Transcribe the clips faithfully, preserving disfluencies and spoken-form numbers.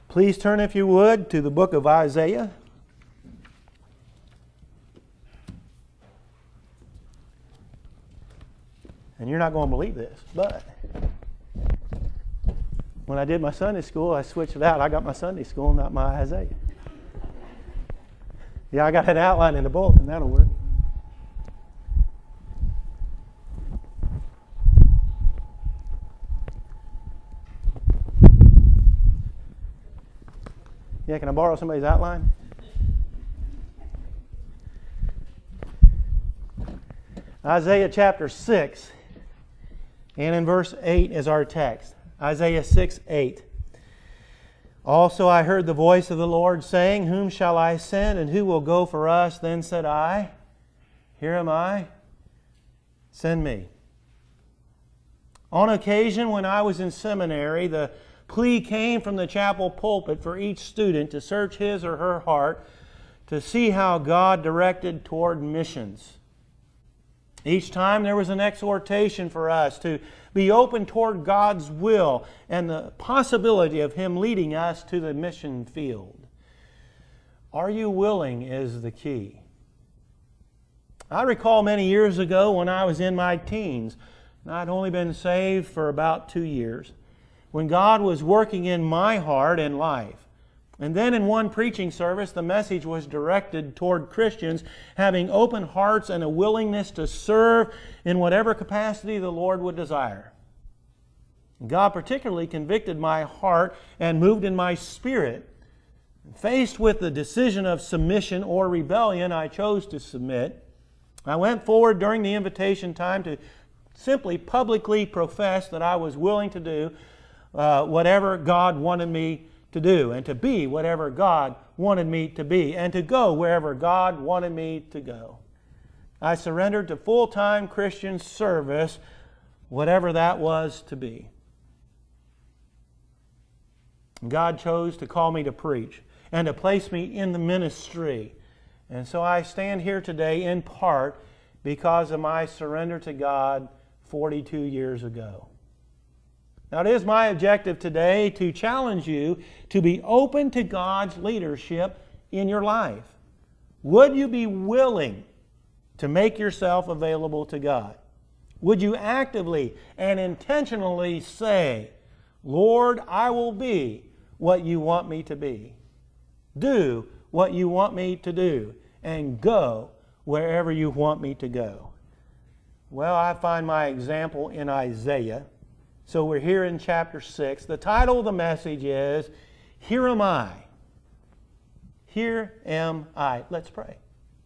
Please turn, if you would, to the book of Isaiah. And you're not going to believe this, but when I did my Sunday school, I switched it out. I got my Sunday school, not my Isaiah. Yeah, I got an outline in the bulletin. That'll work. Yeah, can I borrow somebody's outline? Isaiah chapter six, and in verse eight is our text. Isaiah six, eight. Also I heard the voice of the Lord saying, Whom shall I send, and who will go for us? Then said I, Here am I, send me. On occasion when I was in seminary, the plea came from the chapel pulpit for each student to search his or her heart to see how God directed toward missions. Each time there was an exhortation for us to be open toward God's will and the possibility of Him leading us to the mission field. Are you willing is the key. I recall many years ago when I was in my teens, and I'd only been saved for about two years, when God was working in my heart and life. And then in one preaching service, the message was directed toward Christians having open hearts and a willingness to serve in whatever capacity the Lord would desire. God particularly convicted my heart and moved in my spirit. Faced with the decision of submission or rebellion, I chose to submit. I went forward during the invitation time to simply publicly profess that I was willing to do uh, whatever God wanted me to do, and to be whatever God wanted me to be, and to go wherever God wanted me to go. I surrendered to full-time Christian service, whatever that was to be. God chose to call me to preach and to place me in the ministry. And so I stand here today in part because of my surrender to God forty-two years ago. Now, it is my objective today to challenge you to be open to God's leadership in your life. Would you be willing to make yourself available to God? Would you actively and intentionally say, Lord, I will be what you want me to be. Do what you want me to do, and go wherever you want me to go. Well, I find my example in Isaiah. So we're here in chapter six. The title of the message is, Here Am I. Here am I. Let's pray.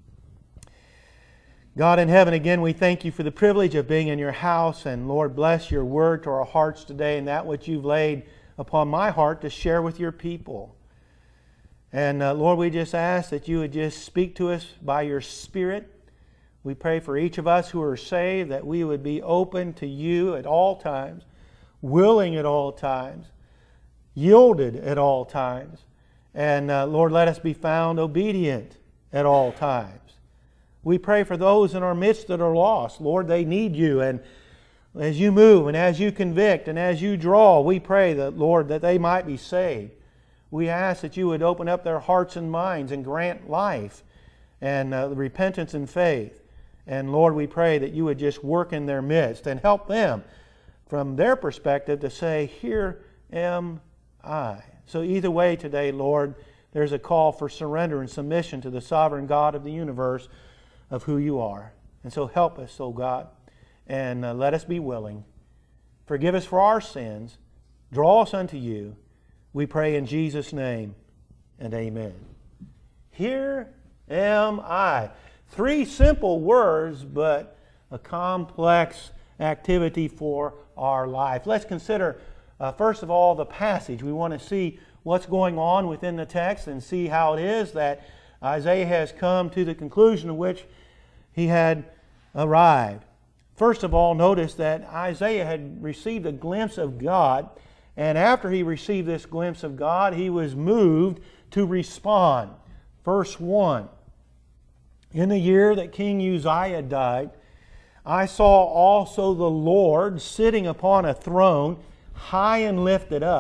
God in heaven, again, we thank you for the privilege of being in your house. And Lord, bless your word to our hearts today and that which you've laid upon my heart to share with your people. And uh, Lord, we just ask that you would just speak to us by your Spirit. We pray for each of us who are saved that we would be open to you at all times, willing at all times, yielded at all times. And uh, Lord, let us be found obedient at all times. We pray for those in our midst that are lost. Lord, they need you. And as you move and as you convict and as you draw, we pray that, Lord, that they might be saved. We ask that you would open up their hearts and minds and grant life and uh, repentance and faith. And Lord, we pray that you would just work in their midst and help them from their perspective to say, Here am I. So either way today, Lord, there's a call for surrender and submission to the sovereign God of the universe of who you are. And so help us, oh God, and uh, let us be willing. Forgive us for our sins. Draw us unto you. We pray in Jesus' name, and amen. Here am I. Three simple words, but a complex activity for our life. Let's consider, uh, first of all, the passage. We want to see what's going on within the text and see how it is that Isaiah has come to the conclusion of which he had arrived. First of all, notice that Isaiah had received a glimpse of God, and after he received this glimpse of God, he was moved to respond. Verse one, In the year that King Uzziah died, I saw also the Lord sitting upon a throne, high and lifted up,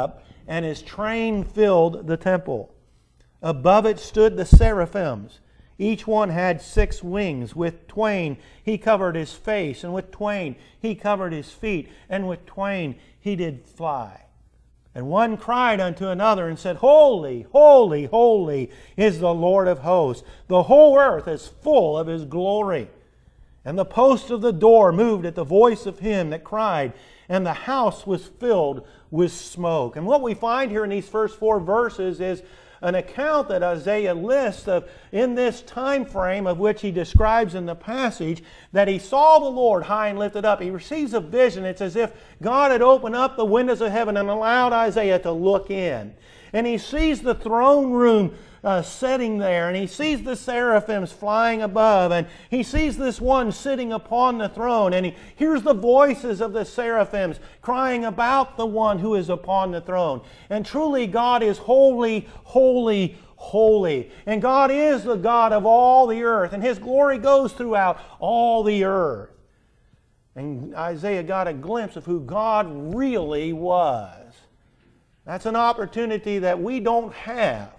and His train filled the temple. Above it stood the seraphims. Each one had six wings. With twain He covered His face, and with twain He covered His feet, and with twain He did fly. And one cried unto another and said, Holy, holy, holy is the Lord of hosts. The whole earth is full of His glory. And the post of the door moved at the voice of him that cried, and the house was filled with smoke. And what we find here in these first four verses is an account that Isaiah lists of in this time frame of which he describes in the passage, that he saw the Lord high and lifted up. He receives a vision. It's as if God had opened up the windows of heaven and allowed Isaiah to look in. And he sees the throne room uh, setting there, and he sees the seraphims flying above, and he sees this one sitting upon the throne, and he hears the voices of the seraphims crying about the one who is upon the throne. And truly God is holy, holy, holy. And God is the God of all the earth, and His glory goes throughout all the earth. And Isaiah got a glimpse of who God really was. That's an opportunity that we don't have.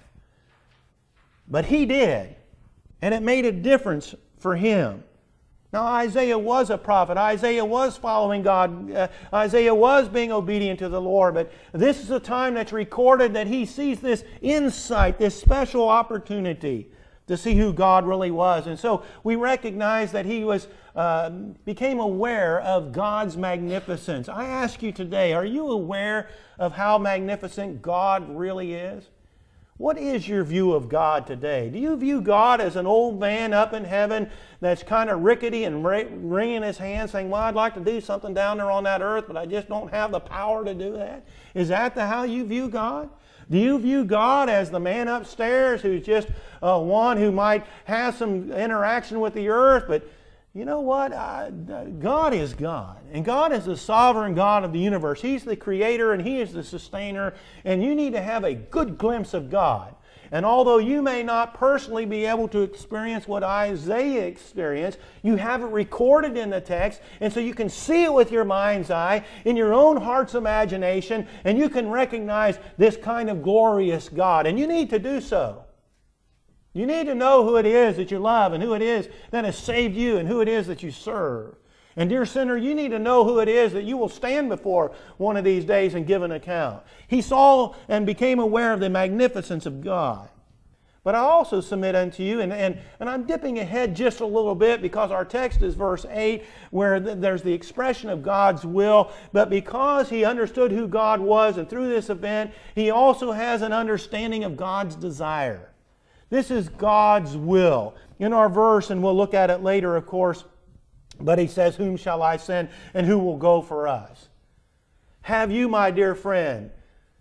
But he did. And it made a difference for him. Now Isaiah was a prophet. Isaiah was following God. Uh, Isaiah was being obedient to the Lord. But this is the time that's recorded that he sees this insight, this special opportunity to see who God really was. And so we recognize that he was uh, became aware of God's magnificence. I ask you today, are you aware of how magnificent God really is? What is your view of God today? Do you view God as an old man up in heaven that's kind of rickety and wringing his hands saying, well, I'd like to do something down there on that earth, but I just don't have the power to do that? Is that the, how you view God? Do you view God as the man upstairs who's just uh, one who might have some interaction with the earth, but you know what? I, God is God. And God is the sovereign God of the universe. He's the creator and He is the sustainer. And you need to have a good glimpse of God. And although you may not personally be able to experience what Isaiah experienced, you have it recorded in the text, and so you can see it with your mind's eye, in your own heart's imagination, and you can recognize this kind of glorious God. And you need to do so. You need to know who it is that you love and who it is that has saved you and who it is that you serve. And dear sinner, you need to know who it is that you will stand before one of these days and give an account. He saw and became aware of the magnificence of God. But I also submit unto you, and, and, and I'm dipping ahead just a little bit because our text is verse eight, where th- there's the expression of God's will. But because he understood who God was, and through this event, he also has an understanding of God's desire. This is God's will. In our verse, and we'll look at it later, of course, but he says, whom shall I send, and who will go for us? Have you, my dear friend,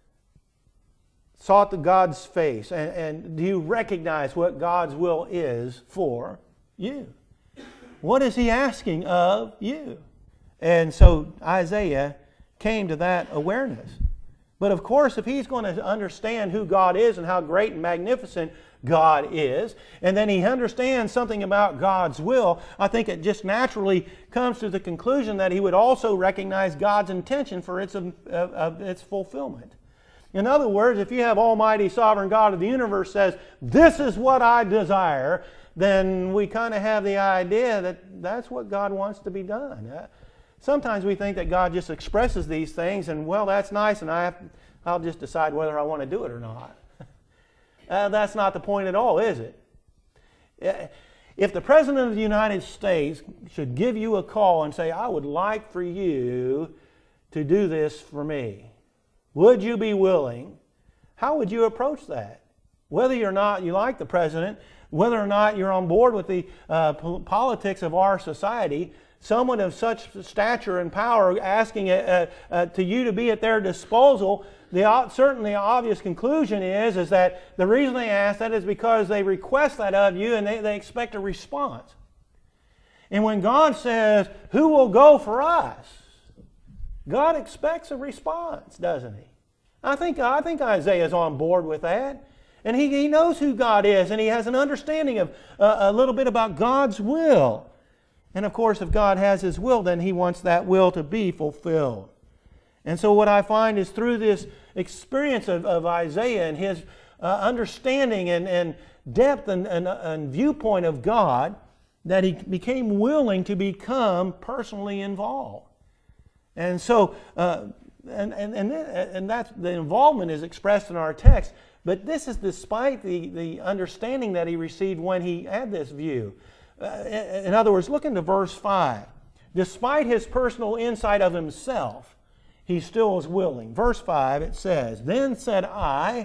sought the God's face, and, and do you recognize what God's will is for you? What is He asking of you? And so Isaiah came to that awareness. But of course, if he's going to understand who God is and how great and magnificent God is, and then he understands something about God's will, I think it just naturally comes to the conclusion that he would also recognize God's intention for its, uh, uh, its fulfillment. In other words, if you have Almighty Sovereign God of the universe says, this is what I desire, then we kind of have the idea that that's what God wants to be done. Uh, Sometimes we think that God just expresses these things and, well, that's nice, and I have, I'll just decide whether I want to do it or not. uh, that's not the point at all, is it? If the President of the United States should give you a call and say, I would like for you to do this for me, would you be willing? How would you approach that? Whether or not you like the President, whether or not you're on board with the uh, politics of our society, someone of such stature and power asking uh, uh, to you to be at their disposal, the, certainly the obvious conclusion is, is that the reason they ask that is because they request that of you and they, they expect a response. And when God says, who will go for us? God expects a response, doesn't He? I think, I think Isaiah is on board with that. And he, he knows who God is, and he has an understanding of uh, a little bit about God's will. And of course, if God has His will, then He wants that will to be fulfilled. And so what I find is through this experience of, of Isaiah and his uh, understanding and, and depth and, and, and viewpoint of God, that he became willing to become personally involved. And so, uh, and, and, and, and that's, the involvement is expressed in our text, but this is despite the, the understanding that he received when he had this view. Uh, in other words, look into verse five. Despite his personal insight of himself, he still is willing. Verse five, it says, "Then said I,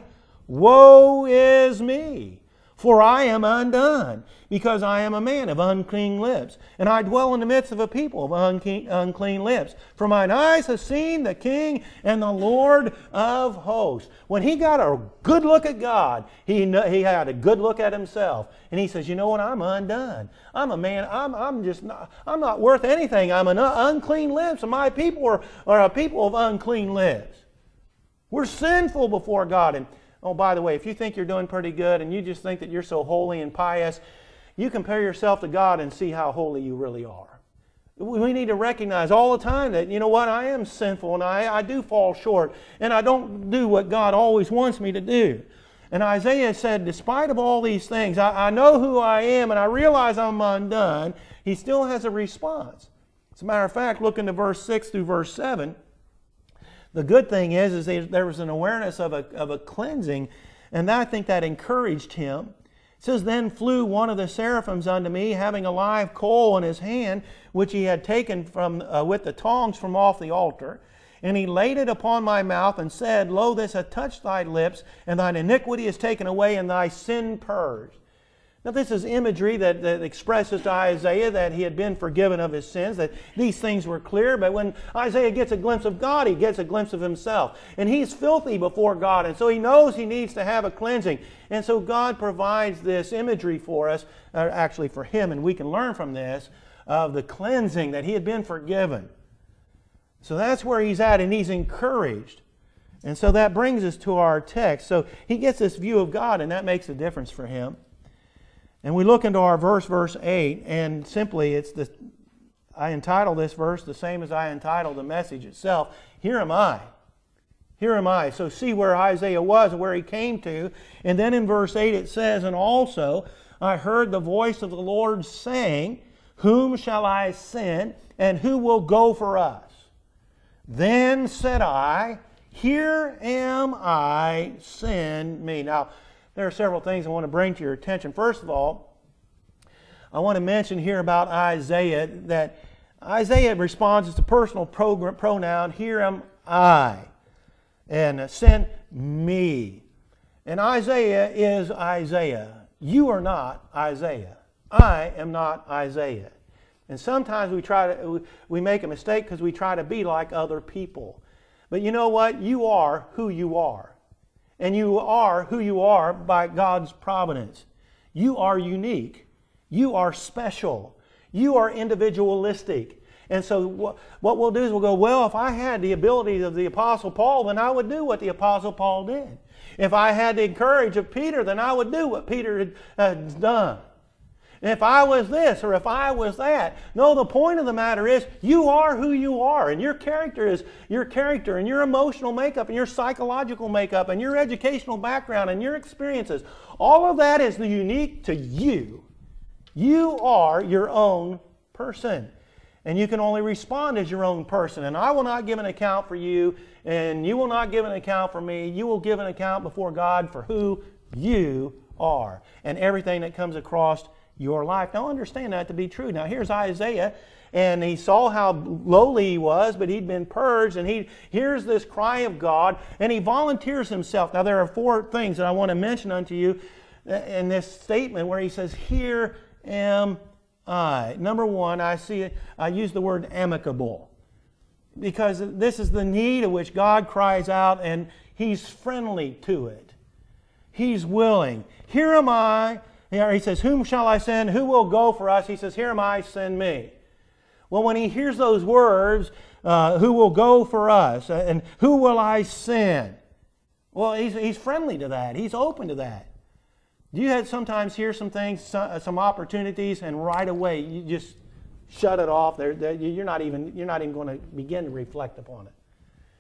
woe is me! For I am undone, because I am a man of unclean lips, and I dwell in the midst of a people of unclean, unclean lips. For mine eyes have seen the King and the Lord of hosts." When he got a good look at God, he, he had a good look at himself. And he says, you know what, I'm undone. I'm a man, I'm, I'm just not, I'm not worth anything. I'm an unclean lips, and my people are, are a people of unclean lips. We're sinful before God. And oh, by the way, if you think you're doing pretty good and you just think that you're so holy and pious, you compare yourself to God and see how holy you really are. We need to recognize all the time that, you know what, I am sinful and I, I do fall short and I don't do what God always wants me to do. And Isaiah said, despite of all these things, I, I know who I am and I realize I'm undone. He still has a response. As a matter of fact, look into verse six through verse seven. The good thing is, is there was an awareness of a, of a cleansing, and I think that encouraged him. It says, "Then flew one of the seraphims unto me, having a live coal in his hand, which he had taken from uh, with the tongs from off the altar. And he laid it upon my mouth, and said, Lo, this hath touched thy lips, and thine iniquity is taken away, and thy sin purged." Now this is imagery that, that expresses to Isaiah that he had been forgiven of his sins, that these things were clear. But when Isaiah gets a glimpse of God, he gets a glimpse of himself. And he's filthy before God, and so he knows he needs to have a cleansing. And so God provides this imagery for us, or actually for him, and we can learn from this, of the cleansing, that he had been forgiven. So that's where he's at, and he's encouraged. And so that brings us to our text. So he gets this view of God, and that makes a difference for him. And we look into our verse, verse eight, and simply it's the, I entitle this verse the same as I entitled the message itself, "Here am I." Here am I. So see where Isaiah was and where he came to. And then in verse eight it says, "And also I heard the voice of the Lord saying, Whom shall I send, and who will go for us? Then said I, Here am I, send me." Now, there are several things I want to bring to your attention. First of all, I want to mention here about Isaiah that Isaiah responds as a personal pronoun, "Here am I," and "send me." And Isaiah is Isaiah. You are not Isaiah. I am not Isaiah. And sometimes we try to we make a mistake because we try to be like other people. But you know what? You are who you are. And you are who you are by God's providence. You are unique. You are special. You are individualistic. And so what, what we'll do is we'll go, well, if I had the abilities of the Apostle Paul, then I would do what the Apostle Paul did. If I had the courage of Peter, then I would do what Peter had uh, done. And if I was this or if I was that. No, the point of the matter is you are who you are, and your character is your character, and your emotional makeup, and your psychological makeup, and your educational background, and your experiences. All of that is unique to you. You are your own person. And you can only respond as your own person. And I will not give an account for you, and you will not give an account for me. You will give an account before God for who you are and everything that comes across your life. Now understand that to be true. Now here's Isaiah, and he saw how lowly he was, but he'd been purged, and he hears this cry of God, and he volunteers himself. Now there are four things that I want to mention unto you in this statement where he says, "Here am I." Number one, I see it, I use the word amicable, because this is the need of which God cries out, and he's friendly to it. He's willing. "Here am I." He says, "Whom shall I send? Who will go for us?" He says, "Here am I, send me." Well, when he hears those words, uh, who will go for us, and who will I send? Well, he's, he's friendly to that. He's open to that. Do you have sometimes hear some things, some, some opportunities, and right away you just shut it off? They're, they're, you're not even you're not even going to begin to reflect upon it.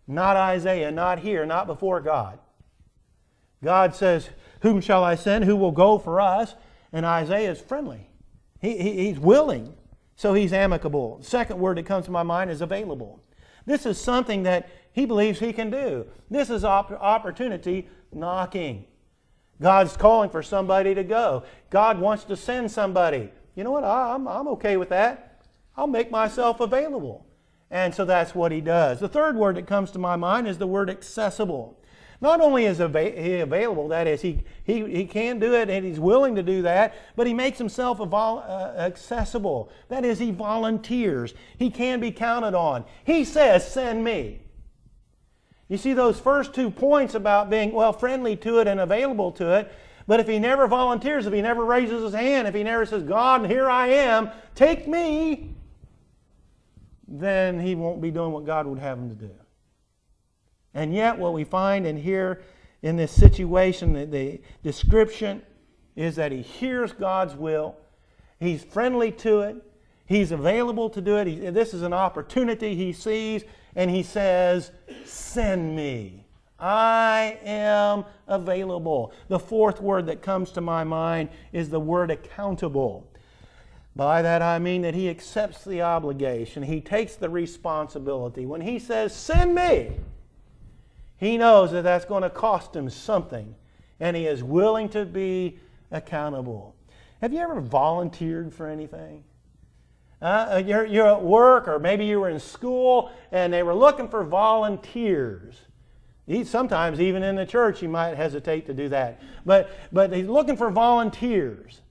Not Isaiah, not here, not before God. God says, whom shall I send? Who will go for us? And Isaiah is friendly. He, he, he's willing, so he's amicable. The second word that comes to my mind is available. This is something that he believes he can do. This is op- opportunity knocking. God's calling for somebody to go. God wants to send somebody. You know what? I'm, I'm okay with that. I'll make myself available. And so that's what he does. The third word that comes to my mind is the word accessible. Not only is he available, that is, he, he, he can do it and he's willing to do that, but he makes himself uh, accessible. That is, he volunteers. He can be counted on. He says, send me. You see those first two points about being, well, friendly to it and available to it, but if he never volunteers, if he never raises his hand, if he never says, God, here I am, take me, then he won't be doing what God would have him to do. And yet what we find in here in this situation, the, the description is that he hears God's will. He's friendly to it. He's available to do it. He, this is an opportunity he sees, and he says, send me. I am available. The fourth word that comes to my mind is the word accountable. By that I mean that he accepts the obligation. He takes the responsibility. When he says, send me, he knows that that's going to cost him something, and he is willing to be accountable. Have you ever volunteered for anything? Uh, you're, you're at work, or maybe you were in school, and they were looking for volunteers. Sometimes even in the church you might hesitate to do that. But, but he's looking for volunteers.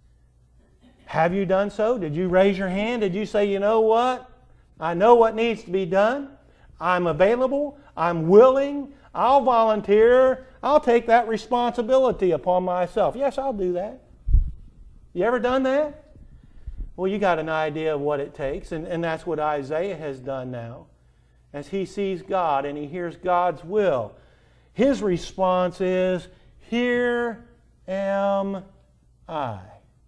Have you done so? Did you raise your hand? Did you say, you know what? I know what needs to be done. I'm available. I'm willing. I'll volunteer. I'll take that responsibility upon myself. Yes, I'll do that. You ever done that? Well, you got an idea of what it takes, and, and that's what Isaiah has done now. As he sees God and he hears God's will, his response is, here am I.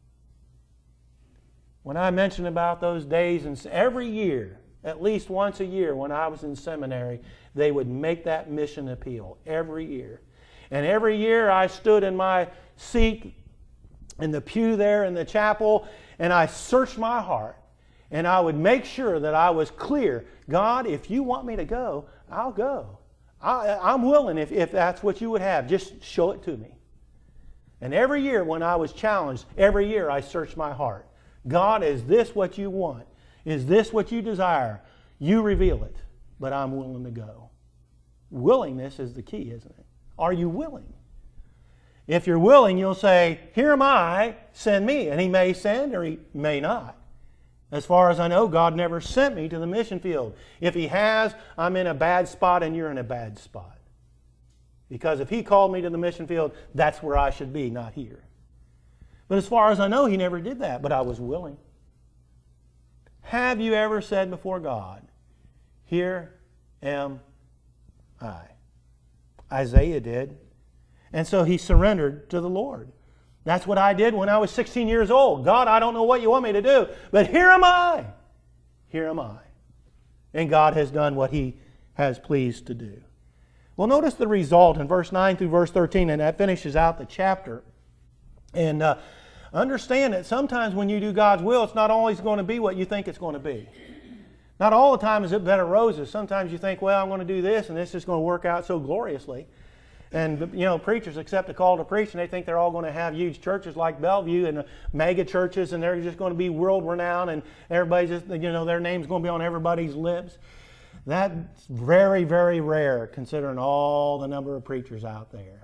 When I mentioned about those days, and every year, at least once a year when I was in seminary, they would make that mission appeal every year. And every year I stood in my seat in the pew there in the chapel, and I searched my heart. And I would make sure that I was clear. God, if you want me to go, I'll go. I, I'm willing if, if that's what you would have. Just show it to me. And every year when I was challenged, every year I searched my heart. God, is this what you want? Is this what you desire? You reveal it, but I'm willing to go. Willingness is the key, isn't it? Are you willing? If you're willing, you'll say, here am I, send me. And he may send or he may not. As far as I know, God never sent me to the mission field. If he has, I'm in a bad spot and you're in a bad spot. Because if he called me to the mission field, that's where I should be, not here. But as far as I know, he never did that, but I was willing. Have you ever said before God, here am I? Isaiah did. And so he surrendered to the Lord. That's what I did when I was sixteen years old. God, I don't know what you want me to do, but here am I. Here am I. And God has done what he has pleased to do. Well, notice the result in verse nine through verse thirteen, and that finishes out the chapter. And uh, understand that sometimes when you do God's will, it's not always going to be what you think it's going to be. Not all the time is it bed of roses. Sometimes you think, well, I'm going to do this, and this is going to work out so gloriously. And, you know, preachers accept a call to preach, and they think they're all going to have huge churches like Bellevue and mega churches, and they're just going to be world-renowned, and everybody's just, you know, their name's going to be on everybody's lips. That's very, very rare, considering all the number of preachers out there.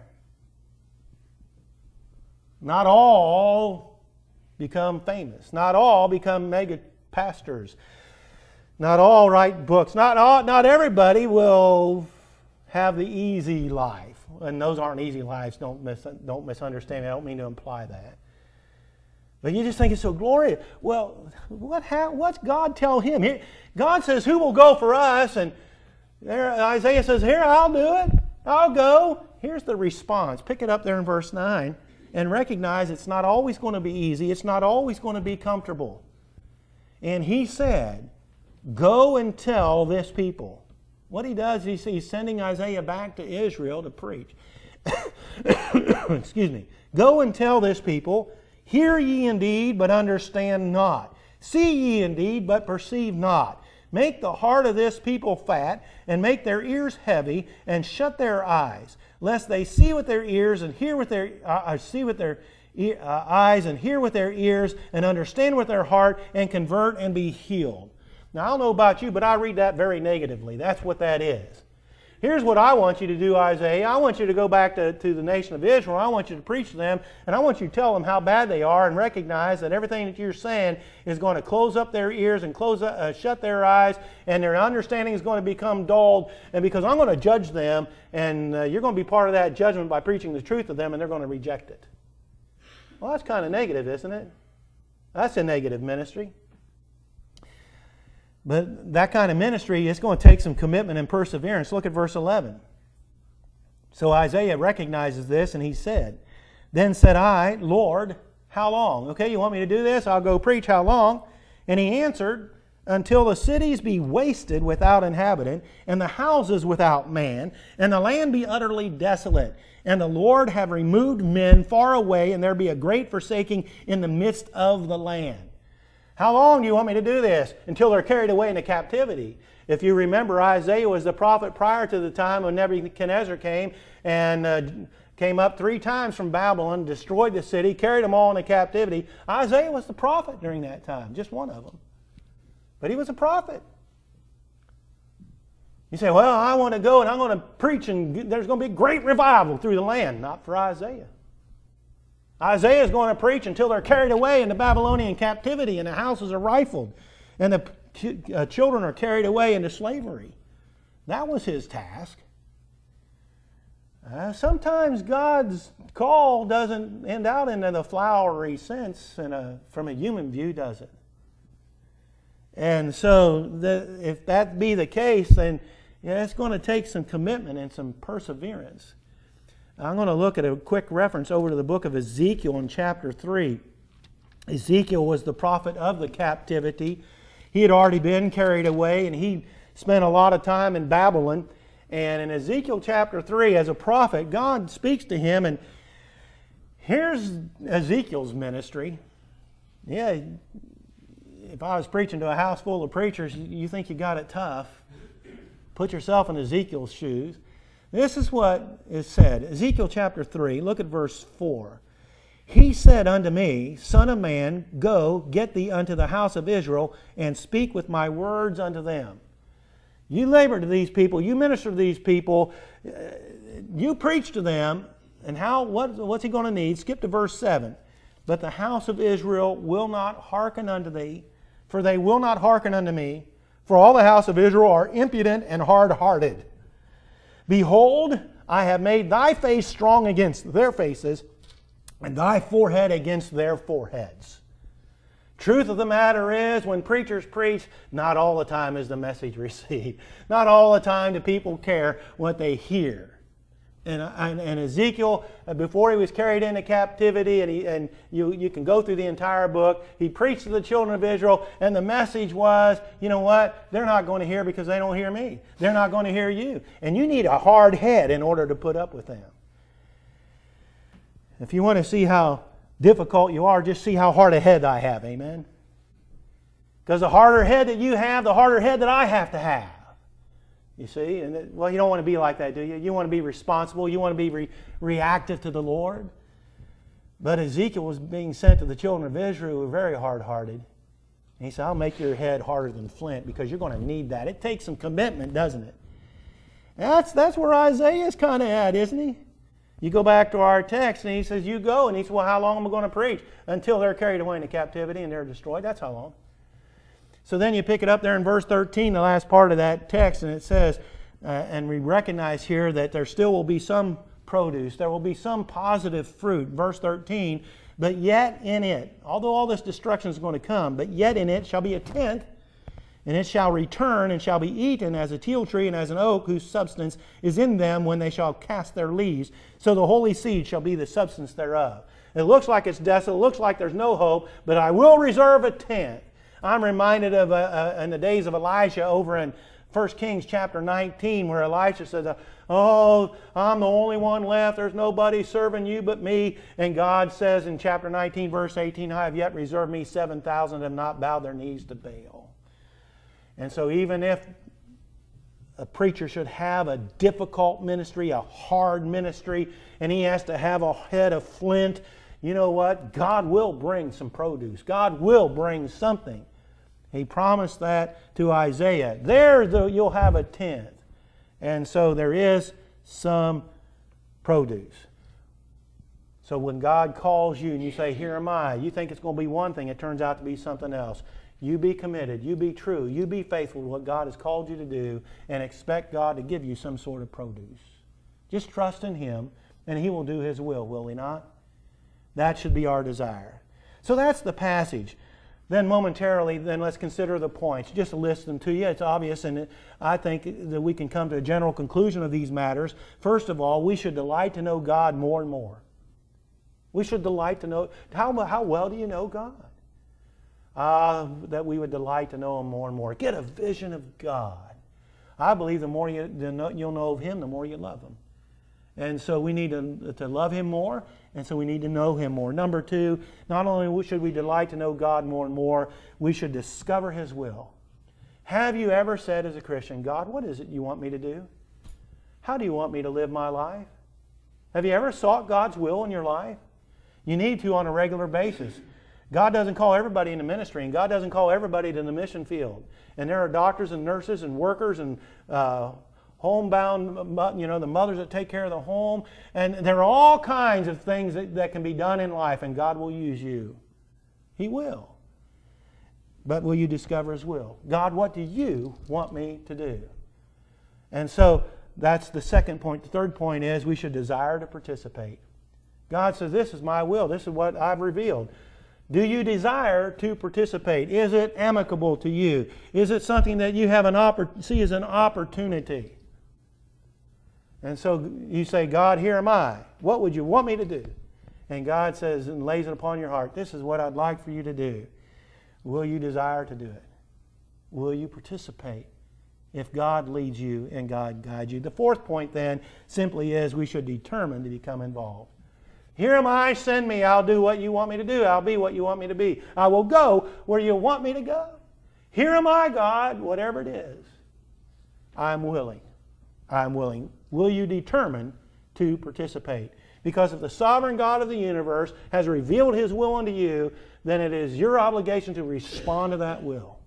Not all become famous. Not all become mega pastors. Not all write books. Not all, not everybody will have the easy life. And those aren't easy lives. Don't mis, don't misunderstand me. I don't mean to imply that. But you just think it's so glorious. Well, what ha- what's God tell him? Here, God says, who will go for us? And there, Isaiah says, here, I'll do it. I'll go. Here's the response. Pick it up there in verse nine and recognize it's not always going to be easy. It's not always going to be comfortable. And he said, go and tell this people. what he does is he's sending Isaiah back to Israel to preach. Excuse me. Go and tell this people, hear ye indeed, but understand not. See ye indeed, but perceive not. Make the heart of this people fat, and make their ears heavy, and shut their eyes, lest they see with their ears and hear with their uh, see with their e- uh, eyes and hear with their ears and understand with their heart and convert and be healed. Now I don't know about you, but I read that very negatively. That's what that is. Here's what I want you to do, Isaiah. I want you to go back to, to the nation of Israel. I want you to preach to them, and I want you to tell them how bad they are and recognize that everything that you're saying is going to close up their ears and close up, uh, shut their eyes, and their understanding is going to become dulled. And because I'm going to judge them, and uh, you're going to be part of that judgment by preaching the truth to them, and they're going to reject it. Well, that's kind of negative, isn't it? That's a negative ministry. But that kind of ministry, it's going to take some commitment and perseverance. Look at verse eleven. So Isaiah recognizes this, and he said, Then said I, Lord, how long? Okay, you want me to do this? I'll go preach. How long? And he answered, Until the cities be wasted without inhabitant, and the houses without man, and the land be utterly desolate, and the Lord have removed men far away, and there be a great forsaking in the midst of the land. How long do you want me to do this? Until they're carried away into captivity. If you remember, Isaiah was the prophet prior to the time when Nebuchadnezzar came and uh, came up three times from Babylon, destroyed the city, carried them all into captivity. Isaiah was the prophet during that time, just one of them. But he was a prophet. You say, well, I want to go and I'm going to preach and there's going to be great revival through the land. Not for Isaiah. Isaiah is going to preach until they're carried away into Babylonian captivity and the houses are rifled and the uh, children are carried away into slavery. That was his task. Uh, sometimes God's call doesn't end out in the flowery sense in a, from a human view, does it? And so the, if that be the case, then yeah, it's going to take some commitment and some perseverance. I'm going to look at a quick reference over to the book of Ezekiel in chapter three. Ezekiel was the prophet of the captivity. He had already been carried away, and he spent a lot of time in Babylon. And in Ezekiel chapter three, as a prophet, God speaks to him, and here's Ezekiel's ministry. Yeah, if I was preaching to a house full of preachers, you think you got it tough. Put yourself in Ezekiel's shoes. This is what is said. Ezekiel chapter three, look at verse four. He said unto me, Son of man, go, get thee unto the house of Israel, and speak with my words unto them. You labor to these people, you minister to these people, you preach to them, and how? What, what's he going to need? Skip to verse seven. But the house of Israel will not hearken unto thee, for they will not hearken unto me, for all the house of Israel are impudent and hard-hearted. Behold, I have made thy face strong against their faces, and thy forehead against their foreheads. Truth of the matter is, when preachers preach, not all the time is the message received. Not all the time do people care what they hear. And, and, and Ezekiel, before he was carried into captivity, and, he, and you, you can go through the entire book, he preached to the children of Israel, and the message was, you know what, they're not going to hear because they don't hear me. They're not going to hear you. And you need a hard head in order to put up with them. If you want to see how difficult you are, just see how hard a head I have, amen? Because the harder head that you have, the harder head that I have to have. You see, and it, well, you don't want to be like that, do you? You want to be responsible. You want to be re reactive to the Lord. But Ezekiel was being sent to the children of Israel who were very hard-hearted. And he said, I'll make your head harder than flint because you're going to need that. It takes some commitment, doesn't it? And that's, that's where Isaiah's kind of at, isn't he? You go back to our text, and he says, you go. And he says, well, how long am I going to preach? Until they're carried away into captivity and they're destroyed. That's how long. So then you pick it up there in verse thirteen, the last part of that text, and it says, uh, and we recognize here that there still will be some produce, there will be some positive fruit. Verse thirteen, but yet in it, although all this destruction is going to come, but yet in it shall be a tenth, and it shall return and shall be eaten as a teil tree and as an oak whose substance is in them when they shall cast their leaves. So the holy seed shall be the substance thereof. It looks like it's desolate, it looks like there's no hope, but I will reserve a tenth. I'm reminded of uh, uh, in the days of Elijah over in First Kings chapter nineteen, where Elisha says, oh, I'm the only one left. There's nobody serving you but me. And God says in chapter nineteen, verse eighteen, I have yet reserved me seven thousand that have not bowed their knees to Baal. And so even if a preacher should have a difficult ministry, a hard ministry, and he has to have a head of flint, you know what? God will bring some produce. God will bring something. He promised that to Isaiah. There the, you'll have a tenth. And so there is some produce. So when God calls you and you say, here am I, you think it's going to be one thing, it turns out to be something else. You be committed, you be true, you be faithful to what God has called you to do, and expect God to give you some sort of produce. Just trust in Him, and He will do His will, will He not? That should be our desire. So that's the passage. Then momentarily, then let's consider the points. Just to list them to you, it's obvious, and I think that we can come to a general conclusion of these matters. First of all, we should delight to know God more and more. We should delight to know. How, how well do you know God? Uh, that we would delight to know Him more and more. Get a vision of God. I believe the more you, the know, you'll know of Him, the more you love Him. And so we need to, to love Him more, and so we need to know Him more. Number two, not only should we delight to know God more and more, we should discover His will. Have you ever said as a Christian, God, what is it you want me to do? How do you want me to live my life? Have you ever sought God's will in your life? You need to on a regular basis. God doesn't call everybody into ministry, and God doesn't call everybody to the mission field. And there are doctors and nurses and workers and uh, homebound, you know, the mothers that take care of the home. And there are all kinds of things that, that can be done in life, and God will use you. He will. But will you discover His will? God, what do you want me to do? And so that's the second point. The third point is we should desire to participate. God says, this is my will. This is what I've revealed. Do you desire to participate? Is it amicable to you? Is it something that you have an oppor- see as an opportunity? And so you say, God, here am I. What would you want me to do? And God says and lays it upon your heart. This is what I'd like for you to do. Will you desire to do it? Will you participate if God leads you and God guides you? The fourth point then simply is we should determine to become involved. Here am I, send me, I'll do what you want me to do. I'll be what you want me to be. I will go where you want me to go. Here am I, God, whatever it is. I'm willing. I'm willing. Will you determine to participate? Because if the sovereign God of the universe has revealed His will unto you, then it is your obligation to respond to that will.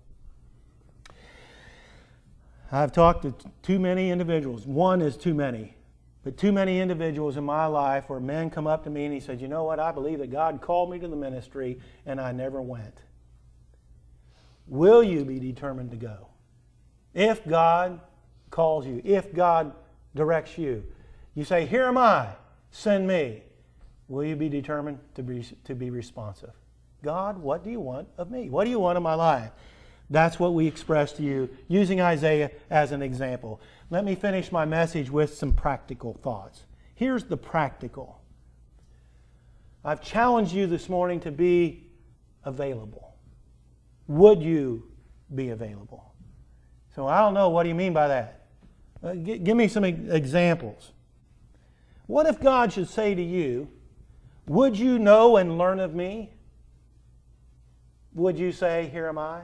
I've talked to too many individuals. One is too many. But too many individuals in my life where men come up to me and he said, you know what, I believe that God called me to the ministry and I never went. Will you be determined to go? If God calls you, if God directs you, you say, here am I, send me. Will you be determined to be, to be responsive? God, what do you want of me? What do you want of my life? That's what we express to you using Isaiah as an example. Let me finish my message with some practical thoughts. Here's the practical. I've challenged you this morning to be available. Would you be available? So I don't know, what do you mean by that? Uh, g- give me some e- examples. What if God should say to you, would you know and learn of me? Would you say, here am I?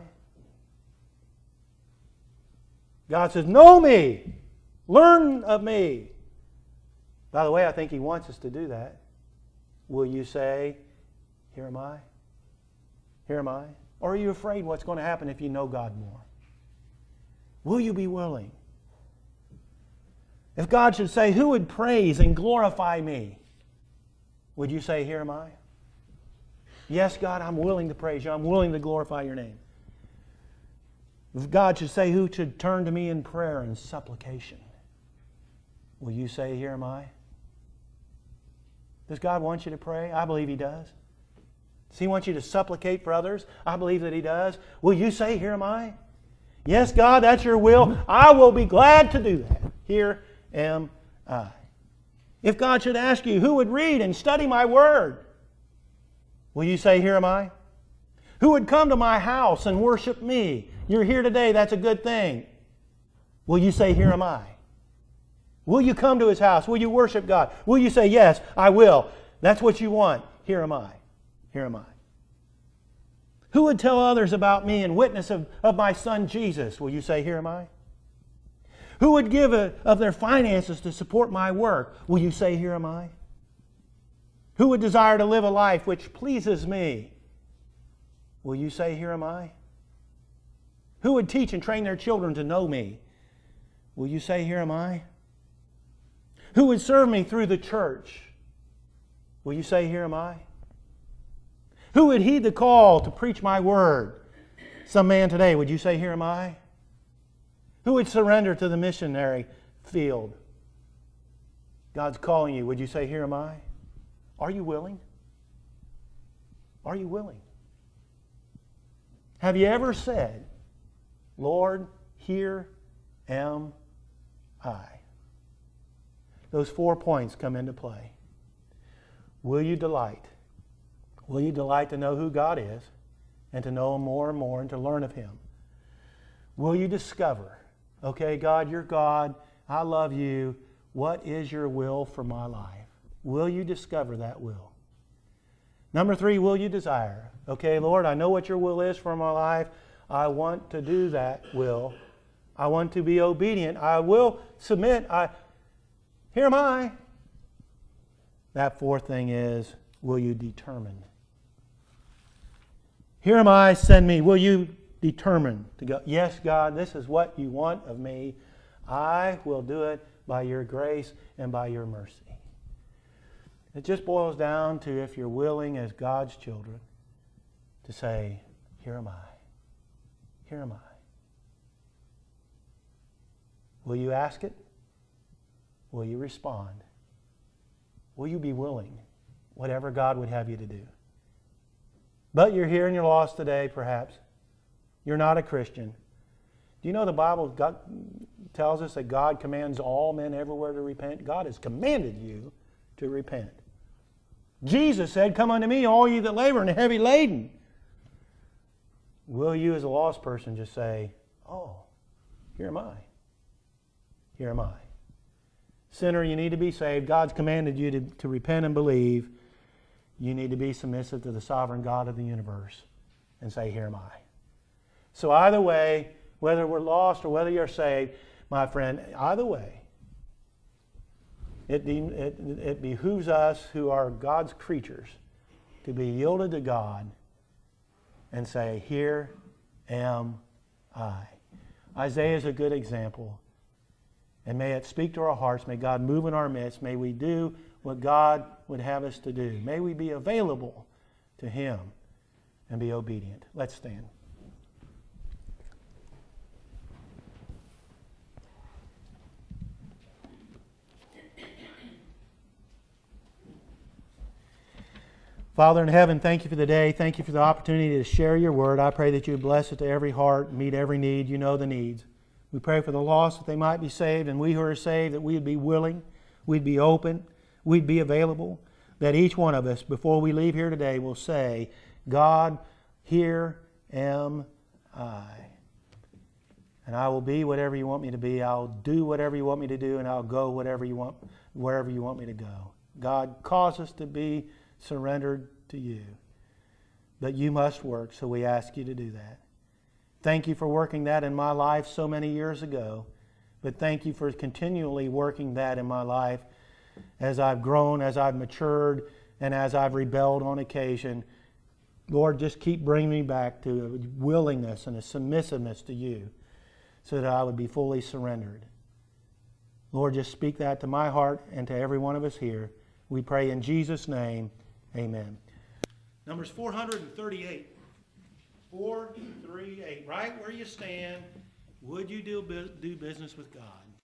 God says, know me. Learn of me. By the way, I think He wants us to do that. Will you say, here am I? Here am I? Or are you afraid what's going to happen if you know God more? Will you be willing? If God should say, who would praise and glorify me? Would you say, here am I? Yes, God, I'm willing to praise you. I'm willing to glorify your name. If God should say, who should turn to me in prayer and supplication? Will you say, here am I? Does God want you to pray? I believe He does. Does He want you to supplicate for others? I believe that He does. Will you say, here am I? Yes, God, that's your will. I will be glad to do that. Here am I. If God should ask you, who would read and study my word? Will you say, here am I? Who would come to my house and worship me? You're here today, that's a good thing. Will you say, here am I? Will you come to His house? Will you worship God? Will you say, yes, I will? That's what you want. Here am I. Here am I. Who would tell others about me and witness of, of my Son Jesus? Will you say, here am I? Who would give a, of their finances to support my work? Will you say, here am I? Who would desire to live a life which pleases me? Will you say, here am I? Who would teach and train their children to know me? Will you say, here am I? Who would serve me through the church? Will you say, here am I? Who would heed the call to preach my word? Some man today, would you say, here am I? Who would surrender to the missionary field? God's calling you. Would you say, here am I? Are you willing? Are you willing? Have you ever said, Lord, here am I? Those four points come into play. Will you delight? Will you delight to know who God is and to know Him more and more and to learn of Him? Will you discover, okay, God, you're God. I love you. What is your will for my life? Will you discover that will? Number three, will you desire? Okay, Lord, I know what your will is for my life. I want to do that will. I want to be obedient. I will submit. I, here am I. That fourth thing is, will you determine? Here am I, send me. Will you determine to go, yes, God, this is what you want of me. I will do it by your grace and by your mercy. It just boils down to if you're willing as God's children to say, here am I. Here am I. Will you ask it? Will you respond? Will you be willing, whatever God would have you to do? But you're here and you're lost today, perhaps. You're not a Christian. Do you know the Bible God tells us that God commands all men everywhere to repent? God has commanded you to repent. Jesus said, come unto me, all ye that labor and are heavy laden. Will you as a lost person just say, oh, here am I. Here am I. Sinner, you need to be saved. God's commanded you to, to repent and believe. You need to be submissive to the sovereign God of the universe and say, here am I. So either way, whether we're lost or whether you're saved, my friend, either way, it, it, it behooves us who are God's creatures to be yielded to God and say, here am I. Isaiah is a good example. And may it speak to our hearts. May God move in our midst. May we do what God would have us to do. May we be available to Him and be obedient. Let's stand. Father in heaven, thank you for the day. Thank you for the opportunity to share your word. I pray that you bless it to every heart, meet every need. You know the needs. We pray for the lost that they might be saved, and we who are saved that we would be willing, we'd be open, we'd be available, that each one of us, before we leave here today, will say, God, here am I. And I will be whatever you want me to be. I'll do whatever you want me to do, and I'll go whatever you want, wherever you want me to go. God, cause us to be surrendered to you. But you must work, so we ask you to do that. Thank you for working that in my life so many years ago. But thank you for continually working that in my life as I've grown, as I've matured, and as I've rebelled on occasion. Lord, just keep bringing me back to a willingness and a submissiveness to you so that I would be fully surrendered. Lord, just speak that to my heart and to every one of us here. We pray in Jesus' name, amen. Numbers four hundred thirty-eight. four, three, eight. Right where you stand, would you do, do business with God?